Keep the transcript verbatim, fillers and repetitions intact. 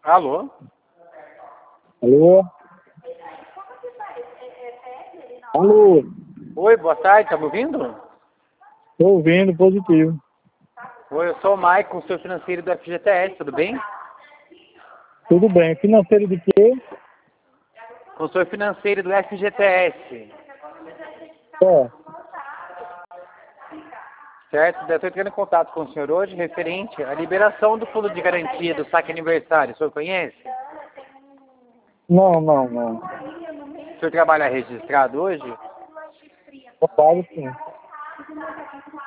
Alô? Alô? Alô? Oi, boa tarde, tá me ouvindo? Tô ouvindo, positivo. Oi, eu sou o Maicon, seu financeiro do F G T S, tudo bem? Tudo bem. Financeiro de quê? Consultor financeiro do F G T S, É. certo? Eu estou entrando em contato com o senhor hoje referente à liberação do fundo de garantia do saque aniversário. O senhor conhece? Não, não, não. O senhor trabalha registrado hoje? Trabalho sim.